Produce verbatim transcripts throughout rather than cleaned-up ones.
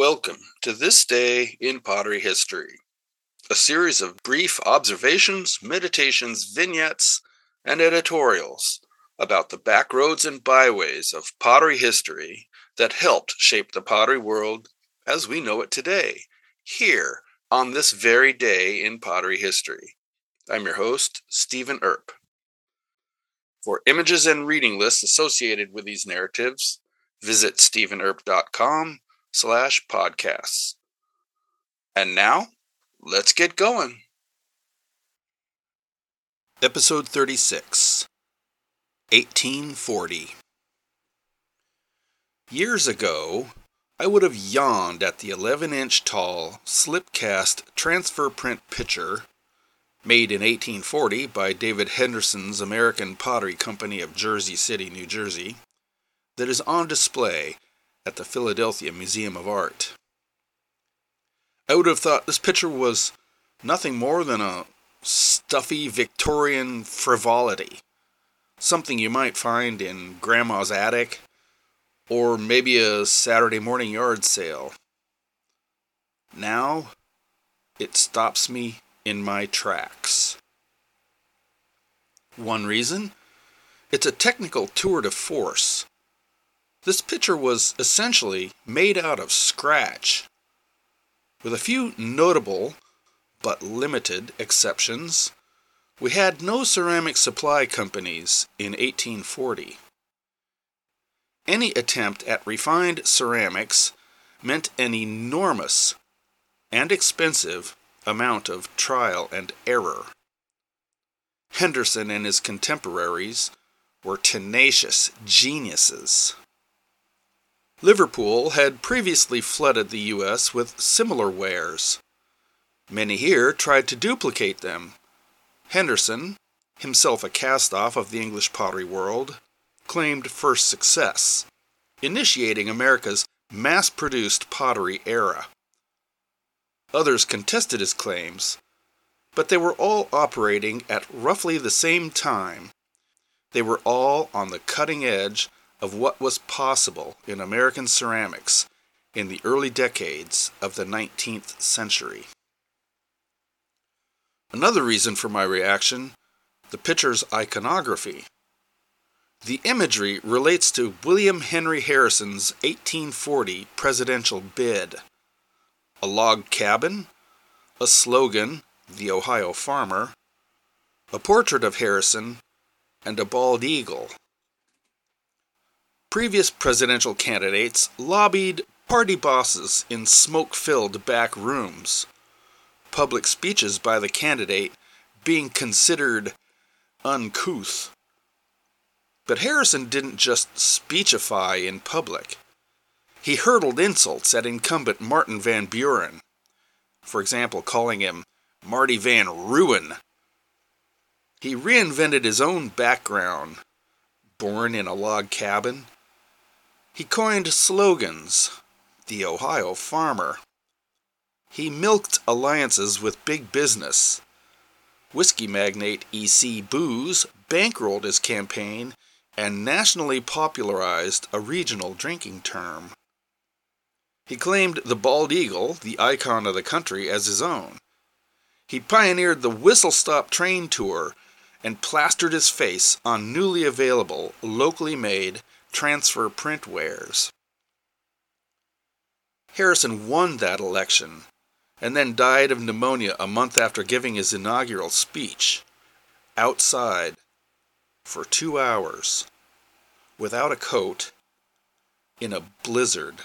Welcome to This Day in Pottery History, a series of brief observations, meditations, vignettes, and editorials about the backroads and byways of pottery history that helped shape the pottery world as we know it today, here on this very day in pottery history. I'm your host, Stephen Earp. For images and reading lists associated with these narratives, visit stephen earp dot com slash podcasts. And now, let's get going. Episode thirty-six, eighteen forty. Years ago, I would have yawned at the eleven-inch tall, slip-cast transfer print pitcher made in eighteen forty by David Henderson's American Pottery Company of Jersey City, New Jersey, that is on display at the Philadelphia Museum of Art. I would have thought this pitcher was nothing more than a stuffy Victorian frivolity, something you might find in Grandma's attic, or maybe a Saturday morning yard sale. Now, it stops me in my tracks. One reason? It's a technical tour de force. This pitcher was essentially made out of scratch. With a few notable, but limited, exceptions, we had no ceramic supply companies in eighteen forty. Any attempt at refined ceramics meant an enormous and expensive amount of trial and error. Henderson and his contemporaries were tenacious geniuses. Liverpool had previously flooded the U S with similar wares. Many here tried to duplicate them. Henderson, himself a cast-off of the English pottery world, claimed first success, initiating America's mass-produced pottery era. Others contested his claims, but they were all operating at roughly the same time. They were all on the cutting edge of what was possible in American ceramics in the early decades of the nineteenth century. Another reason for my reaction, the pitcher's iconography. The imagery relates to William Henry Harrison's eighteen forty presidential bid. A log cabin, a slogan, "The Ohio Farmer," a portrait of Harrison, and a bald eagle. Previous presidential candidates lobbied party bosses in smoke-filled back rooms, public speeches by the candidate being considered uncouth. But Harrison didn't just speechify in public. He hurled insults at incumbent Martin Van Buren, for example, calling him Marty Van Ruin. He reinvented his own background, born in a log cabin. He coined slogans, "The Ohio Farmer." He milked alliances with big business. Whiskey magnate E C Booze bankrolled his campaign and nationally popularized a regional drinking term. He claimed the bald eagle, the icon of the country, as his own. He pioneered the whistle-stop train tour and plastered his face on newly available, locally made transfer print wares. Harrison won that election and then died of pneumonia a month after giving his inaugural speech, outside, for two hours, without a coat, in a blizzard.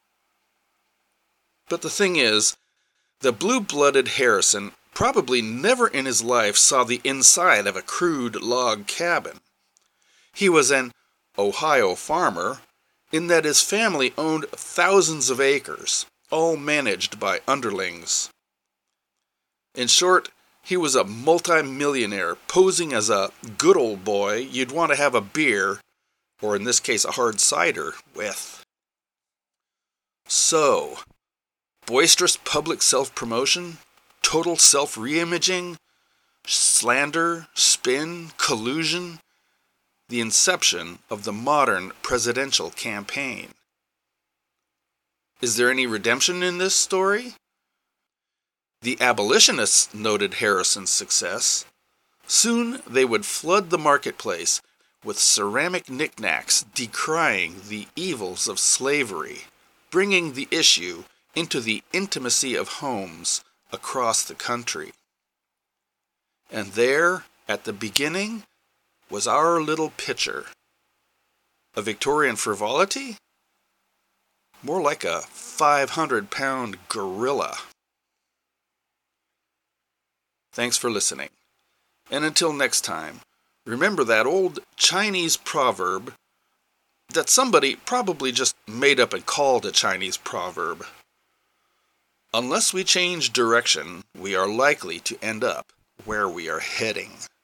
But the thing is, the blue-blooded Harrison probably never in his life saw the inside of a crude log cabin. He was an Ohio farmer in that his family owned thousands of acres, all managed by underlings. In short, he was a multi-millionaire posing as a good old boy you'd want to have a beer, or in this case a hard cider, with. So, boisterous public self-promotion, total self-reimaging, slander, spin, collusion, the inception of the modern presidential campaign. Is there any redemption in this story? The abolitionists noted Harrison's success. Soon they would flood the marketplace with ceramic knickknacks decrying the evils of slavery, bringing the issue into the intimacy of homes across the country. And there, at the beginning, was our little pitcher. A Victorian frivolity? More like a five hundred pound gorilla. Thanks for listening. And until next time, remember that old Chinese proverb that somebody probably just made up and called a Chinese proverb. Unless we change direction, we are likely to end up where we are heading.